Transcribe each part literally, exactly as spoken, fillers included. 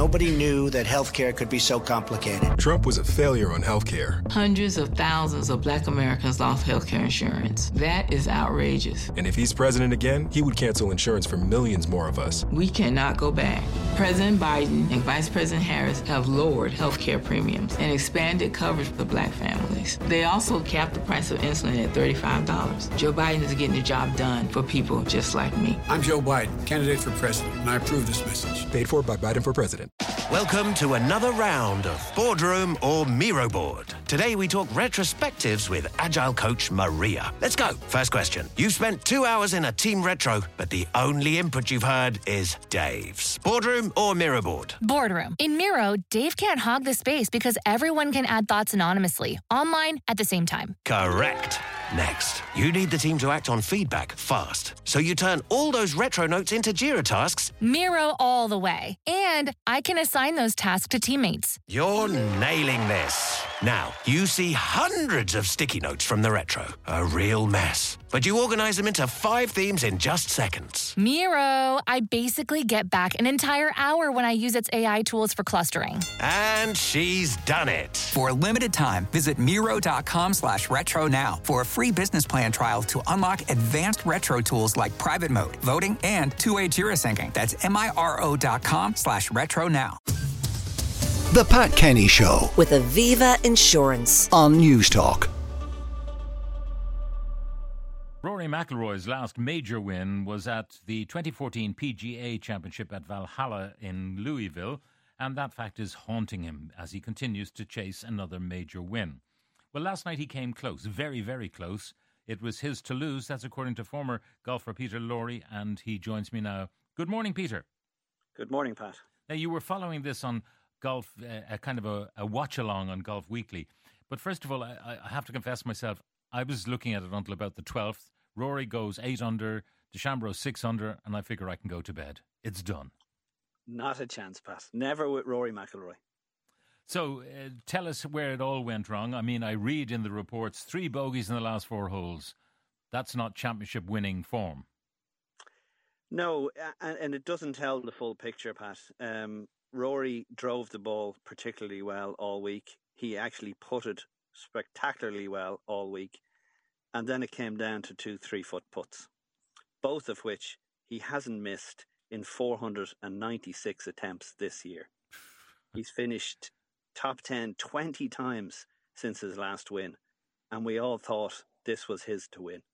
Nobody knew that healthcare could be so complicated. Trump was a failure on healthcare. Hundreds of thousands of black Americans lost healthcare insurance. That is outrageous. And if he's president again, he would cancel insurance for millions more of us. We cannot go back. President Biden and Vice President Harris have lowered healthcare premiums and expanded coverage for black families. They also capped the price of insulin at thirty-five dollars. Joe Biden is getting the job done for people just like me. I'm Joe Biden, candidate for president, and I approve this message. Paid for by Biden for president. Welcome to another round of Boardroom or Miro Board. Today we talk retrospectives with Agile coach Maria. Let's go. First question. You've spent two hours in a team retro, but the only input you've heard is Dave's. Boardroom or Miro Board? Boardroom. In Miro, Dave can't hog the space because everyone can add thoughts anonymously, online at the same time. Correct. Next, you need the team to act on feedback fast. So you turn all those retro notes into Jira tasks. Miro all the way. And I can assign those tasks to teammates. You're nailing this. Now, you see hundreds of sticky notes from the retro. A real mess. But you organize them into five themes in just seconds. Miro, I basically get back an entire hour when I use its A I tools for clustering. And she's done it. For a limited time, visit Miro.com slash retro now for a free business plan trial to unlock advanced retro tools like private mode, voting, and two-way Jira syncing. That's M-I-R-O.com slash retro now. The Pat Kenny Show with Aviva Insurance on News Talk. Rory McIlroy's last major win was at the twenty fourteen P G A Championship at Valhalla in Louisville, and that fact is haunting him as he continues to chase another major win. Well, last night he came close, very, very close. It was his to lose. That's according to former golfer Peter Lawrie, and he joins me now. Good morning, Peter. Good morning, Pat. Now, you were following this on golf, uh, a kind of a, a watch-along on Golf Weekly. But first of all, I, I have to confess myself, I was looking at it until about the twelfth. Rory goes eight under, DeChambeau six under, and I figure I can go to bed. It's done. Not a chance, Pat. Never with Rory McIlroy. So uh, tell us where it all went wrong. I mean, I read in the reports three bogeys in the last four holes. That's not championship winning form. No, and, and it doesn't tell the full picture, Pat. Um, Rory drove the ball particularly well all week. He actually putted spectacularly well all week. And then it came down to two three-foot putts, both of which he hasn't missed in four hundred ninety-six attempts this year. He's finished top ten twenty times since his last win, and we all thought this was his to win.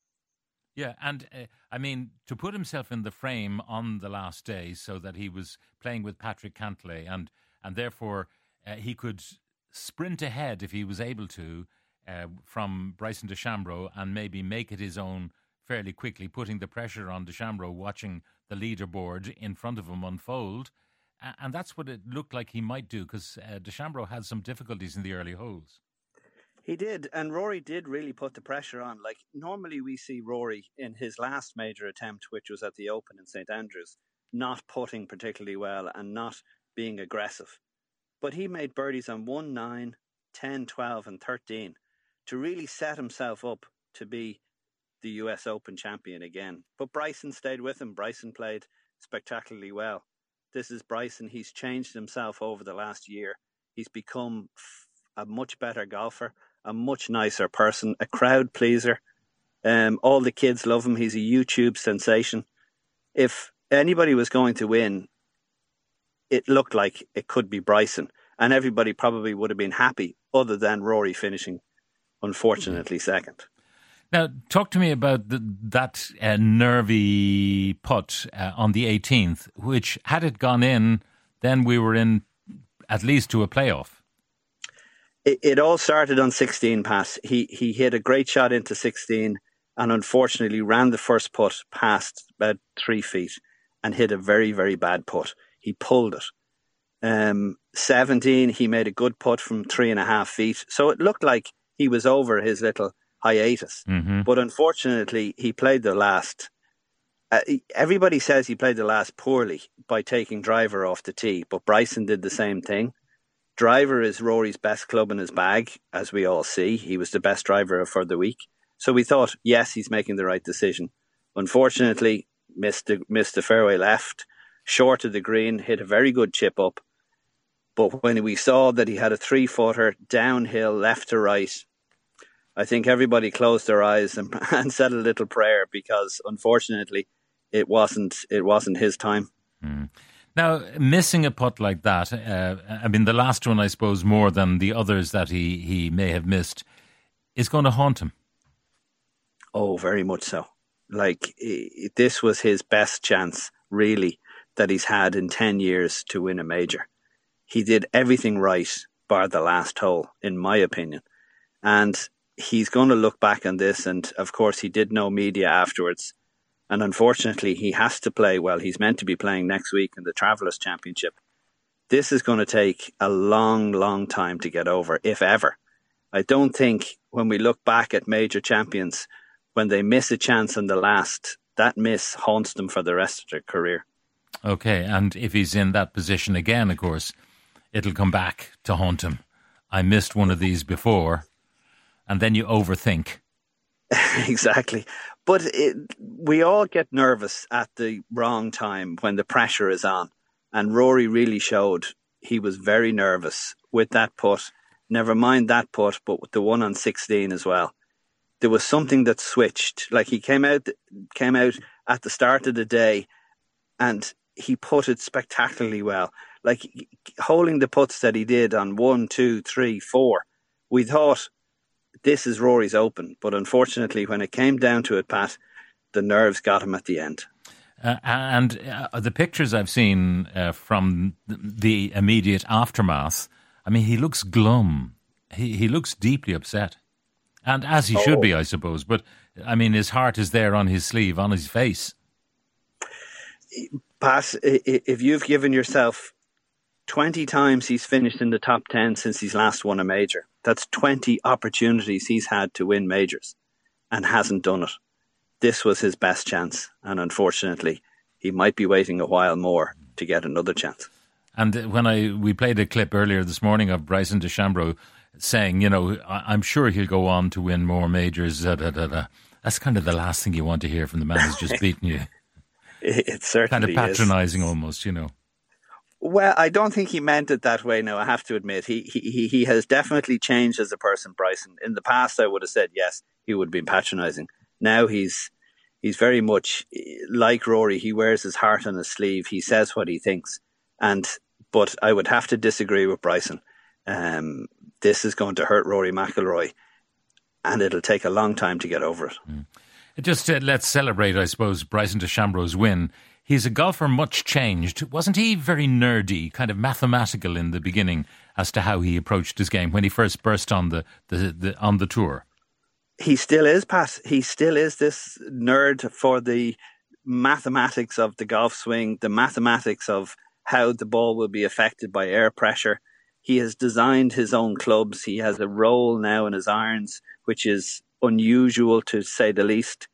Yeah, and uh, I mean, to put himself in the frame on the last day so that he was playing with Patrick Cantlay and, and therefore uh, he could sprint ahead if he was able to uh, from Bryson DeChambeau and maybe make it his own fairly quickly, putting the pressure on DeChambeau watching the leaderboard in front of him unfold. Uh, and that's what it looked like he might do because uh, DeChambeau had some difficulties in the early holes. He did, and Rory did really put the pressure on. Like, normally we see Rory in his last major attempt, which was at the Open in Saint Andrews, not putting particularly well and not being aggressive. But he made birdies on one, nine, ten, twelve and thirteen to really set himself up to be the U S Open champion again. But Bryson stayed with him. Bryson played spectacularly well. This is Bryson. He's changed himself over the last year. He's become a much better golfer, a much nicer person, a crowd pleaser. Um, all the kids love him. He's a YouTube sensation. If anybody was going to win, it looked like it could be Bryson. And everybody probably would have been happy other than Rory finishing, unfortunately, second. Now, talk to me about the, that uh, nervy putt uh, on the eighteenth, which, had it gone in, then we were in at least to a playoff. It, it all started on sixteen, Pat. He he hit a great shot into sixteen and unfortunately ran the first putt past about three feet and hit a very, very bad putt. He pulled it. Um, seventeen, he made a good putt from three and a half feet. So it looked like he was over his little hiatus. Mm-hmm. But unfortunately, he played the last. Uh, everybody says he played the last poorly by taking driver off the tee, but Bryson did the same thing. Driver is Rory's best club in his bag, as we all see. He was the best driver for the week. So we thought, yes, he's making the right decision. Unfortunately, missed the, missed the fairway left. short of the green, hit a very good chip up. But when we saw that he had a three-footer downhill, left to right, I think everybody closed their eyes and, and said a little prayer, because unfortunately it wasn't it wasn't his time. Mm. Now, missing a putt like that, uh, I mean, the last one, I suppose, more than the others that he, he may have missed, is going to haunt him. Oh, very much so. Like, it, this was his best chance, really, that he's had in ten years to win a major. He did everything right, bar the last hole, in my opinion. And he's going to look back on this, and of course he did no media afterwards. And unfortunately, he has to play, well, he's meant to be playing next week in the Travellers' Championship. This is going to take a long, long time to get over, if ever. I don't think when we look back at major champions, when they miss a chance in the last, that miss haunts them for the rest of their career. Okay, and if he's in that position again, of course, it'll come back to haunt him. I missed one of these before, and then you overthink. Exactly. But it, we all get nervous at the wrong time when the pressure is on. And Rory really showed he was very nervous with that putt. Never mind that putt, but with the one on sixteen as well. There was something that switched. Like, he came out, came out at the start of the day and he putted spectacularly well. Like, holding the putts that he did on one, two, three, four, we thought, this is Rory's Open. But unfortunately, when it came down to it, Pat, the nerves got him at the end. Uh, and uh, the pictures I've seen uh, from the immediate aftermath, I mean, he looks glum. He he looks deeply upset. And as he oh. should be, I suppose. But, I mean, his heart is there on his sleeve, on his face. Pat, if you've given yourself twenty times he's finished in the top ten since he's last won a major, that's twenty opportunities he's had to win majors and hasn't done it. This was his best chance, and unfortunately, he might be waiting a while more to get another chance. And when I we played a clip earlier this morning of Bryson DeChambeau saying, you know, I'm sure he'll go on to win more majors. Da, da, da, da. That's kind of the last thing you want to hear from the man who's just beaten you. It certainly kind of patronising is. Almost, you know. Well, I don't think he meant it that way. Now, I have to admit, he he he has definitely changed as a person, Bryson. In the past, I would have said yes, he would have been patronising. Now he's he's very much like Rory. He wears his heart on his sleeve. He says what he thinks. And but I would have to disagree with Bryson. Um, this is going to hurt Rory McIlroy, and it'll take a long time to get over it. Mm. Just uh, let's celebrate, I suppose, Bryson DeChambeau's win. He's a golfer much changed. Wasn't he very nerdy, kind of mathematical in the beginning as to how he approached his game when he first burst on the, the, the on the tour? He still is, Pat. He still is this nerd for the mathematics of the golf swing, the mathematics of how the ball will be affected by air pressure. He has designed his own clubs. He has a roll now in his irons, which is unusual to say the least.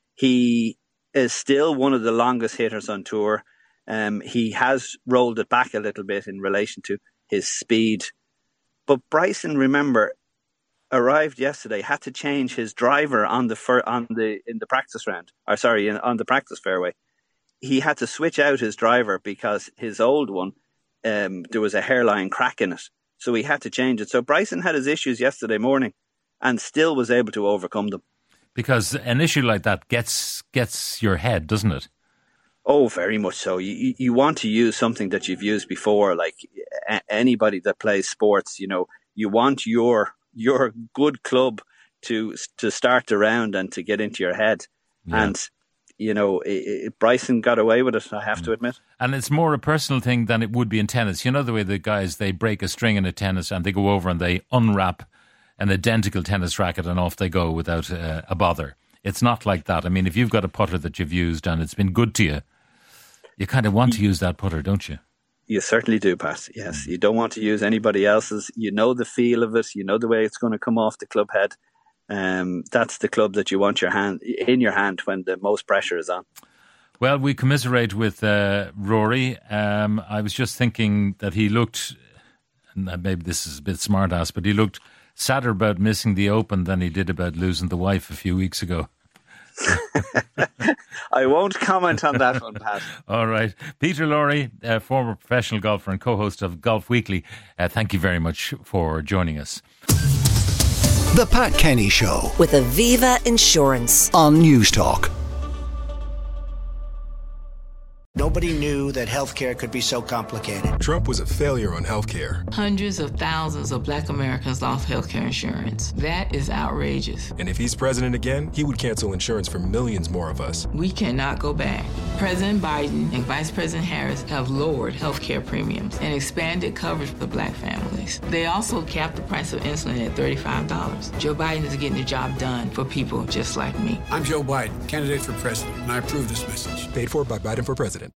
He is still one of the longest hitters on tour. Um, he has rolled it back a little bit in relation to his speed. But Bryson, remember, arrived yesterday, had to change his driver on the fir- on the in the practice round. Or sorry, in, on the practice fairway. He had to switch out his driver because his old one, um, there was a hairline crack in it. So he had to change it. So Bryson had his issues yesterday morning and still was able to overcome them. Because an issue like that gets gets your head, doesn't it? Oh, very much so. You you want to use something that you've used before, like a- anybody that plays sports. You know, you want your your good club to to start the round and to get into your head. Yeah. And you know, it, it, Bryson got away with it, I have to admit. And it's more a personal thing than it would be in tennis. You know the way the guys, they break a string in a tennis and they go over and they unwrap an identical tennis racket and off they go without uh, a bother. It's not like that. I mean, if you've got a putter that you've used and it's been good to you, you kind of want to use that putter, don't you? You certainly do, Pat. Yes, you don't want to use anybody else's. You know the feel of it. You know the way it's going to come off the club head. Um, that's the club that you want your hand in your hand when the most pressure is on. Well, we commiserate with uh, Rory. Um, I was just thinking that he looked, and maybe this is a bit smart-ass, but he looked sadder about missing the Open than he did about losing the wife a few weeks ago. I won't comment on that one, Pat. All right. Peter Lorre, uh, former professional golfer and co-host of Golf Weekly, uh, thank you very much for joining us. The Pat Kenny Show with Aviva Insurance on News Talk. Nobody knew that healthcare could be so complicated. Trump was a failure on healthcare. Hundreds of thousands of black Americans lost healthcare insurance. That is outrageous. And if he's president again, he would cancel insurance for millions more of us. We cannot go back. President Biden and Vice President Harris have lowered healthcare premiums and expanded coverage for black families. They also capped the price of insulin at thirty-five dollars. Joe Biden is getting the job done for people just like me. I'm Joe Biden, candidate for president, and I approve this message. Paid for by Biden for president.